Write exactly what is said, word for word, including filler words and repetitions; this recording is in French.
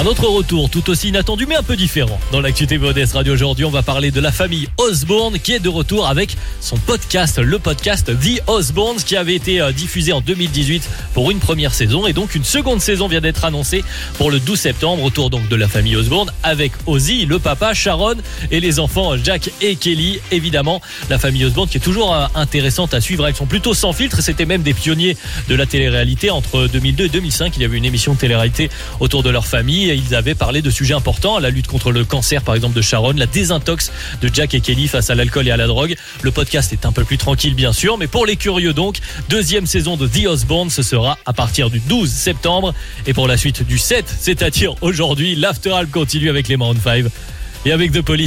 Un autre retour tout aussi inattendu mais un peu différent. Dans l'actu T V O D S Radio aujourd'hui, on va parler de la famille Osborne qui est de retour avec son podcast, le podcast The Osbournes qui avait été diffusé en deux mille dix-huit pour une première saison et donc une seconde saison vient d'être annoncée pour le douze septembre. Retour donc de la famille Osborne avec Ozzy, le papa, Sharon et les enfants Jack et Kelly. Évidemment, la famille Osborne qui est toujours intéressante à suivre. Ils sont plutôt sans filtre. C'était même des pionniers de la télé-réalité entre deux mille deux et deux mille cinq. Il y avait une émission de télé-réalité autour de leur famille et ils avaient parlé de sujets importants, la lutte contre le cancer par exemple de Sharon, la désintox de Jack et Kelly face à l'alcool et à la drogue. Le podcast est un peu plus tranquille bien sûr, mais pour les curieux donc, deuxième saison de The Osbournes, ce sera à partir du douze septembre et pour la suite du sept, c'est-à-dire aujourd'hui, l'After Alb continue avec les Maroon five et avec The Police.